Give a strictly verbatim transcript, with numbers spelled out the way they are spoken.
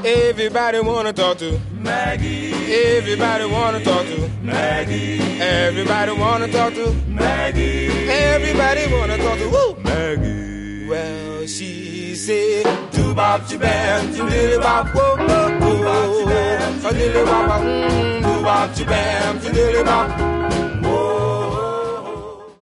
Everybody wanna talk to Maggie. Everybody wanna talk to Maggie. Everybody wanna talk to Maggie. Everybody wanna talk to woo Maggie. Well, she said, doo bop bam, doo dilly bop, whoa whoa whoa, a dilly bop, doo bop bam, doo dilly bop.